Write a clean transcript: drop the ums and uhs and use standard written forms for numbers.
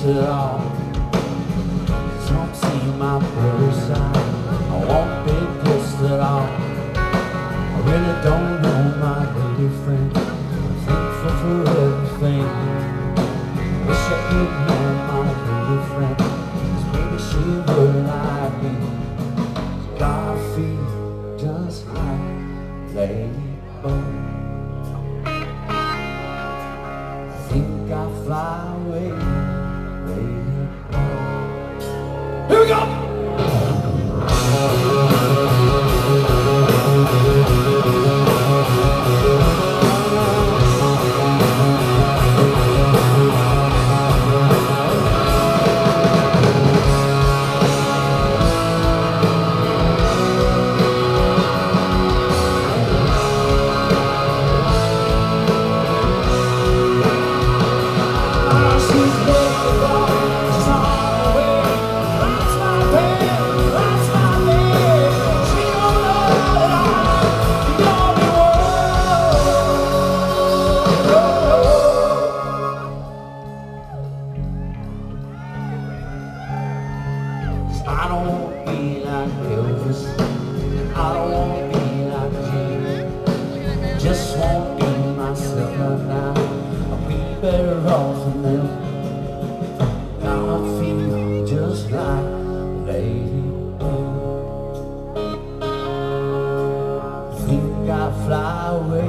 at all. Don't see my pretty side. I won't be pissed at all. I really don't know my lady friend. I'm thankful for everything. Wish I could know my lady friend, 'cause maybe she would like me. I feel just like Lady Bird. I think I fly away, Lady Bird. Here we go! I don't want to be like Elvis, I don't want to be like James. Just want to be myself right now. I'll be better off than them. Now I feel just like Lady Bird. Think I fly away.